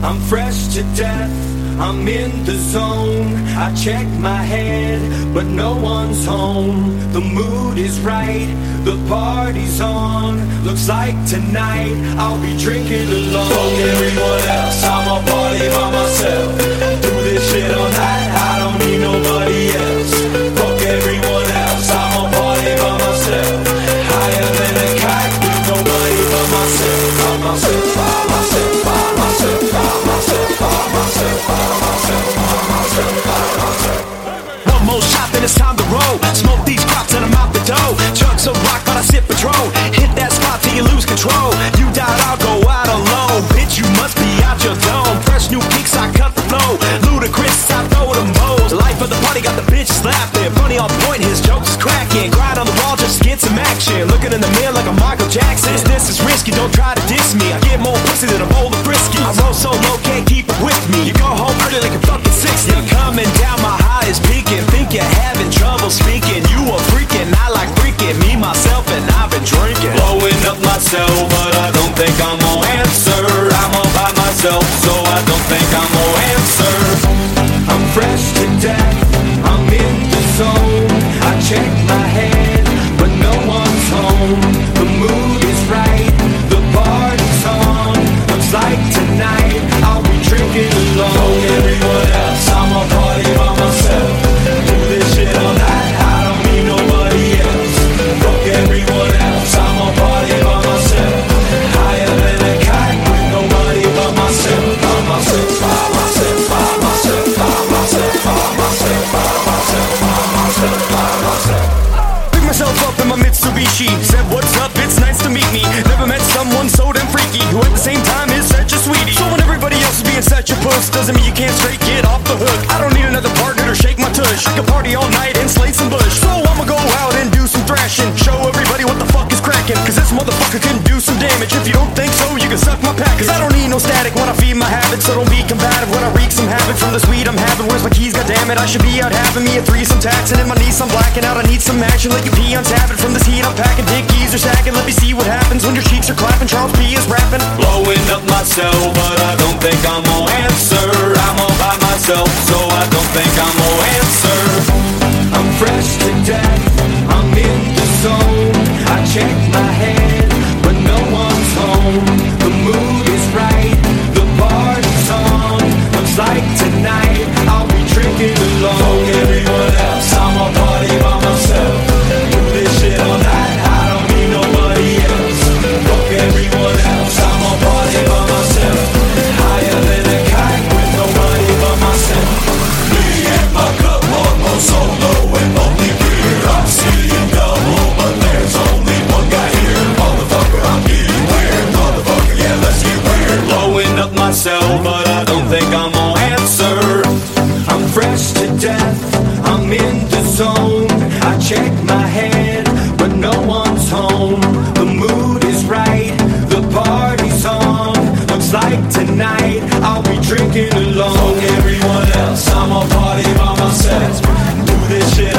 I'm fresh to death, I'm in the zone. I check my head, but no one's home. The mood is right, the party's on. Looks like tonight I'll be drinking alone. Fuck everyone else, I'ma party by myself. Do this shit all night, I don't need nobody else. Fuck everyone else, I'ma party by myself. Higher than a kite with nobody but myself. By myself, by myself, by myself, by myself, by myself, by myself, by myself, by myself. One more shot, then it's time to roll. Smoke these crops and I'm out the dough. Chug some rock, but I sip Patrol. Hit that spot till you lose control. You doubt I'll go out alone. Bitch, you must be out your dome. Fresh new kicks, I cut the flow. Ludicrous, I throw them bows. The life of the party got the bitches laughing. Funny on point, his jokes is cracking. Grind on the wall just to get some action. Looking in the mirror like a Michael Jackson. This is risky, don't try to diss me. I get more pussy than a bowl of brisket. I roll so low, can't keep it with me. You go home early like a fucking 60. You're coming down, my high is peaking. Think you're having trouble speaking. You a freaking, I like freaking. Me, myself, and I've been drinking. Blowing up myself, but I don't think I'm gonna answer. I'm all by myself, so I don't think I'm gonna answer. I'm fresh to death, I'm in the zone. I check my head, but no one's home. The mood is right, the party's on. Looks like tonight I'll be drinking alone. Fuck everyone else, I'ma party by myself. Do this shit all night, I don't need nobody else. Fuck everyone else, I'ma party by myself. Higher than a kite with nobody but myself. By myself, by myself, by myself, by myself, by myself, by myself, by myself, by myself. Pick myself up in my Mitsubishi. Said what's up, it's nice to meet me. Never met someone so damn freaky, who at the same time is such a sweetie. So when everybody else is being such a puss, doesn't mean you can't straight get off the hook. I don't need another partner to shake my tush. I can party all night and slay some bush. So I'ma go out and do some thrashing. Show everybody what the fuck is cracking. Cause this motherfucker can do some damage. If you don't think so, you can suck my pack. Cause I don't need no static when I feed my habits. So don't be combative when I wreak some havoc from the weed I'm having. Where's my keys, goddammit? I should be out having me a threesome taxing. In my knees I'm blacking out, I need some action. Let you pee on tapping. From this heat I'm packing, dick keys are stacking. Let me see what happens when your cheeks are clapping. Charles P is rapping. Blowing up myself, but I don't think I'm gonna answer. I'm all by myself, so I don't think I'm gonna answer. I'm fresh to death, I'm in the zone. I check my head, but no one's home. The mood is right, the party's on. Looks like tonight I'll be drinking alone. Fuck everyone else, I'ma party by myself. Do this shit all night, I don't need nobody else. Fuck everyone else, I'ma party by myself. Higher than a kite with nobody but myself. Me and my cup on more solo and only beer. I'm seeing double, but there's only one guy here. Motherfucker, I'm getting weird. Motherfucker, yeah, let's get weird. Blowing up myself, but I don't think I'm gonna answer. I'm fresh to death, I'm in the zone. I check my head, but no one's home. The mood is right, the party's on. Looks like tonight I'll be drinking alone. Fuck everyone else, I'ma party by myself. Do this shit